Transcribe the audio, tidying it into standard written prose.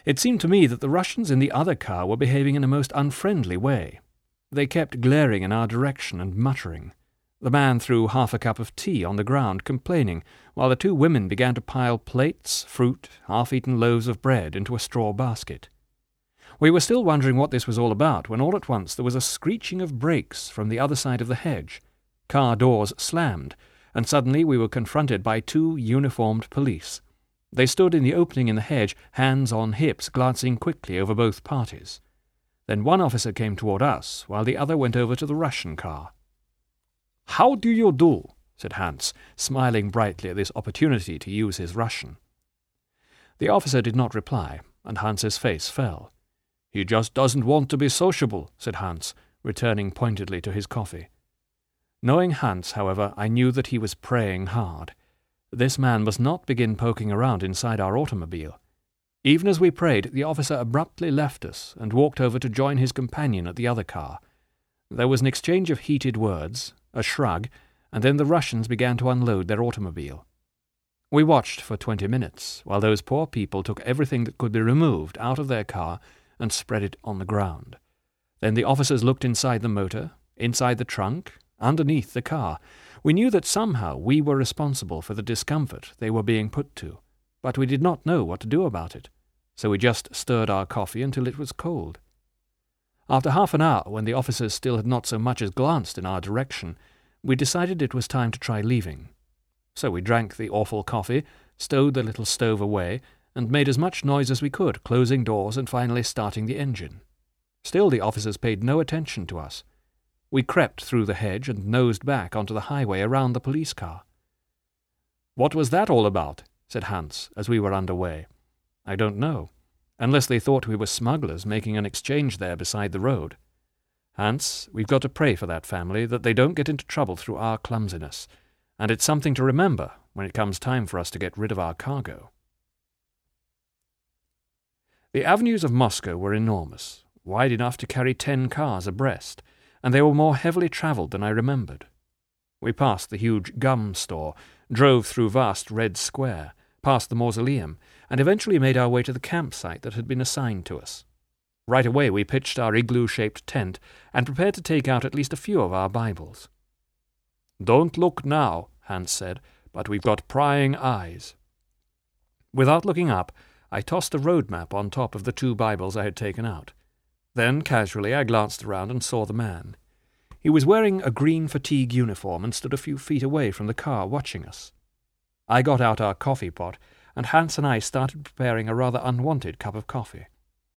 It seemed to me that the Russians in the other car were behaving in a most unfriendly way. They kept glaring in our direction and muttering. The man threw half a cup of tea on the ground, complaining, while the two women began to pile plates, fruit, half-eaten loaves of bread into a straw basket. We were still wondering what this was all about when all at once there was a screeching of brakes from the other side of the hedge. Car doors slammed, and suddenly we were confronted by two uniformed police. They stood in the opening in the hedge, hands on hips, glancing quickly over both parties. Then one officer came toward us, while the other went over to the Russian car. "How do you do?" said Hans, smiling brightly at this opportunity to use his Russian. The officer did not reply, and Hans's face fell. "He just doesn't want to be sociable," said Hans, returning pointedly to his coffee. Knowing Hans, however, I knew that he was praying hard. This man must not begin poking around inside our automobile. Even as we prayed, the officer abruptly left us and walked over to join his companion at the other car. There was an exchange of heated words, a shrug, and then the Russians began to unload their automobile. We watched for 20 minutes, while those poor people took everything that could be removed out of their car and spread it on the ground. Then the officers looked inside the motor, inside the trunk, underneath the car. We knew that somehow we were responsible for the discomfort they were being put to, but we did not know what to do about it, so we just stirred our coffee until it was cold. After half an hour, when the officers still had not so much as glanced in our direction, we decided it was time to try leaving. So we drank the awful coffee, stowed the little stove away, and made as much noise as we could, closing doors and finally starting the engine. Still the officers paid no attention to us. We crept through the hedge and nosed back onto the highway around the police car. "What was that all about?" said Hans, as we were under way. "I don't know, unless they thought we were smugglers making an exchange there beside the road. Hans, we've got to pray for that family, that they don't get into trouble through our clumsiness, and it's something to remember when it comes time for us to get rid of our cargo." The avenues of Moscow were enormous, wide enough to carry 10 cars abreast, and they were more heavily travelled than I remembered. We passed the huge gum store, drove through vast Red Square, past the mausoleum, and eventually made our way to the campsite that had been assigned to us. Right away we pitched our igloo-shaped tent and prepared to take out at least a few of our Bibles. "Don't look now," Hans said, "but we've got prying eyes." Without looking up, I tossed a road map on top of the 2 Bibles I had taken out. Then, casually, I glanced around and saw the man. He was wearing a green fatigue uniform and stood a few feet away from the car watching us. I got out our coffee pot, and Hans and I started preparing a rather unwanted cup of coffee.